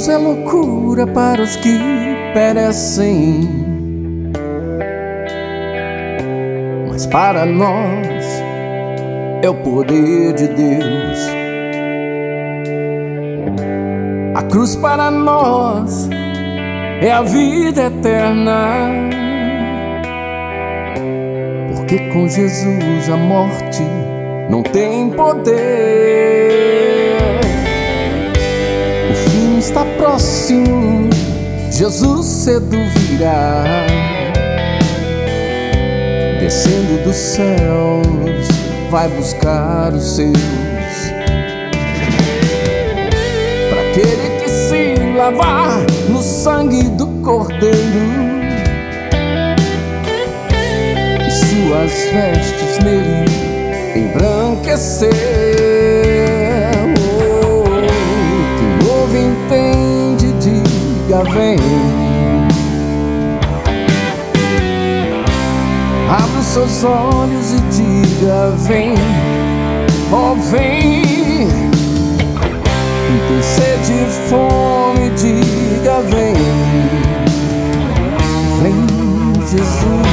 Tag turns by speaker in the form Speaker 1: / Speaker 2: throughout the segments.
Speaker 1: cruz é loucura para os que perecem, mas para nós é o poder de Deus. A cruz para nós é a vida eterna, porque com Jesus a morte não tem poder. O fim está próximo, Jesus cedo virá, descendo dos céus, vai buscar os seus. Para aquele que se lavar no sangue do Cordeiro e suas vestes nele embranquecer. Quem ouve entende, diga vem. Abra os seus olhos e diga vem, oh vem. Quem tem sede e fome, diga vem, vem Jesus.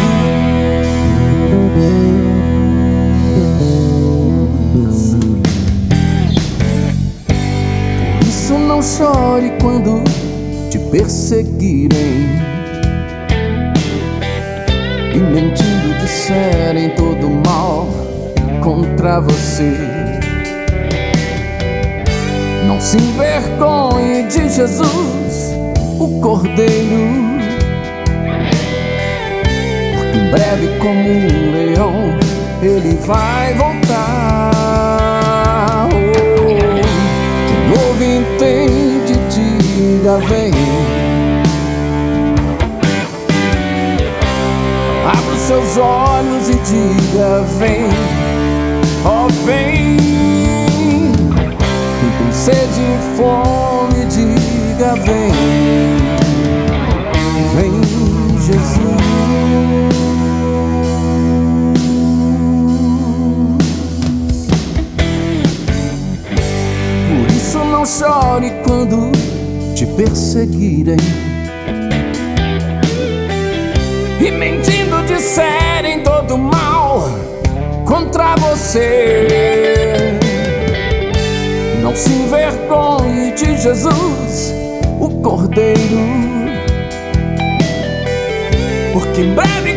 Speaker 1: Por isso não chore quando te perseguirem e mentindo disserem todo mal contra você. Não se envergonhe de Jesus, o Cordeiro, porque em breve como um leão ele vai voltar. Quem ouve entende, diga vem. Abra os seus olhos e diga vem, oh vem. Quem tem sede e fome, diga vem, vem Jesus. Por isso não chore quando te perseguirem e mentindo disserem todo mal contra você. Não se envergonhe de Jesus, o Cordeiro, porque em breve